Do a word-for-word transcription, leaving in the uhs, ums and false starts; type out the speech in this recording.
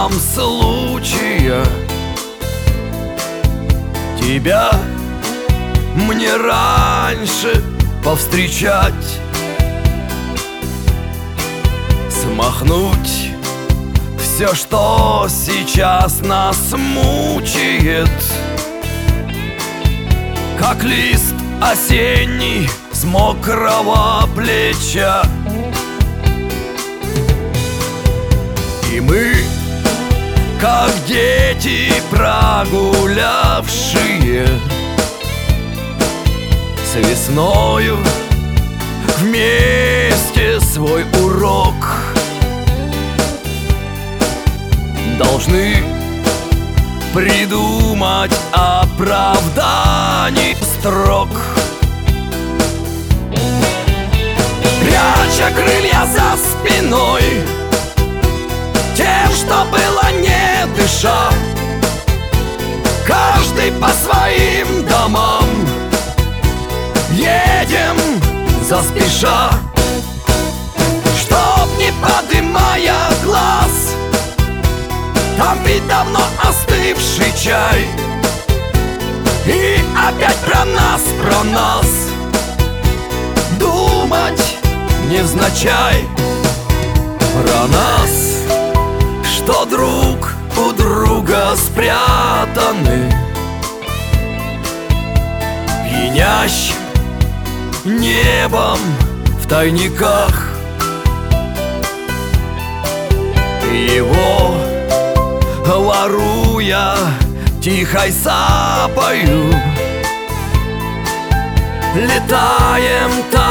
нам случая тебя мне раньше повстречать, смахнуть все, что сейчас нас мучает, как лист осенний с мокрого плеча. И мы, как дети прогулявшие с весною вместе свой урок, должны придумать оправданий строк, пряча крылья за спиной тем, что было не дыша, каждый по своим домам едем заспеша, чтоб не подымая глаз там ведь давно остывший чай. И опять про нас, про нас думать невзначай, про нас, что друг у друга спрятаны пьянящим небом в тайниках. Его воруя тихой сапою летаем там.